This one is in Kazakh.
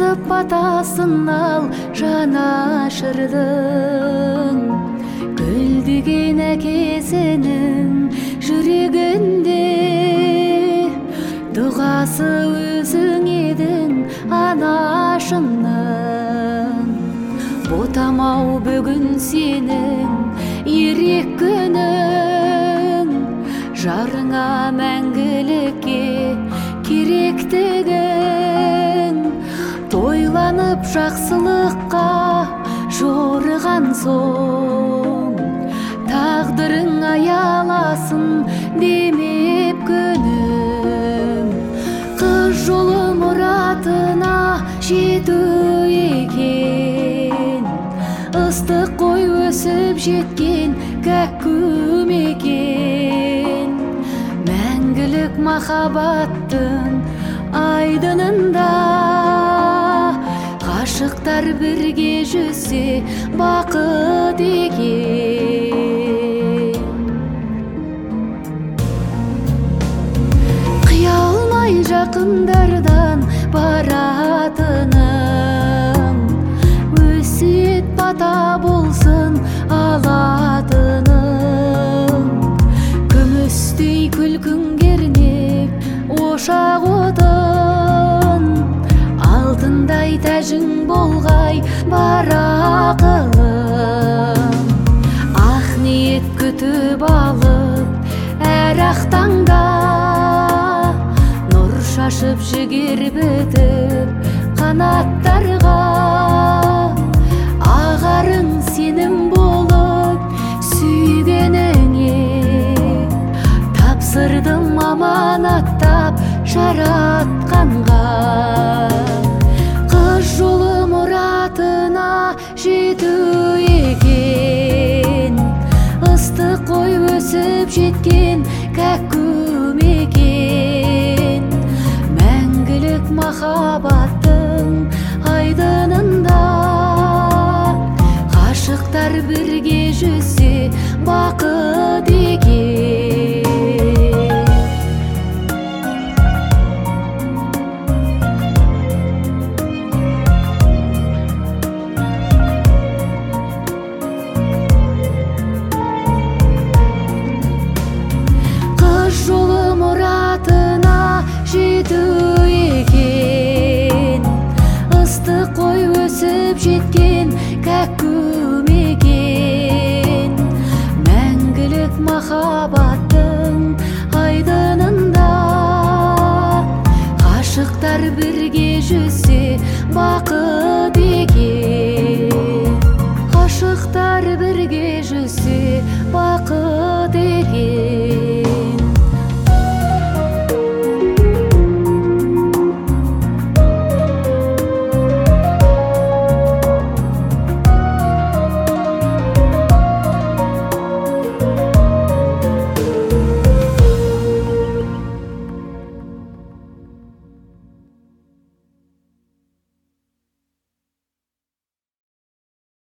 басып батасын ал жанашырдың. Гүлдеген әкесінің жүрегінде дұғасы өзің едің анашының. Ботамау бүгін сенің ерек күнің, жарыңа мәңгілікке керектігің. Тойланып жақсылыққа жорыған соң, тағдырың аяласын демеп күнім. Қыз жолы мұратына жету екен, ыстық қой өсіп жеткен кәккүм екен. Мәңгілік махаббаттың айдынында ғашықтар бірге жүзсе бақыт екен. Қия алмай жақындардан баратыным, өсиет бата болсын алатыным. Күмістей күлкің кернеп ошақ отын, алтындай тәжің болғай бар ақылым. Ақ ниет күтіп алып әр ақтаңда, нұр шашып жігер бітіп қанаттарға. Ағарың сенім болып сүйгеніңе, тапсырдым аманаттап жаратқанға. Қыз жолы мұратына жету екен, ыстық қой өсіп жеткен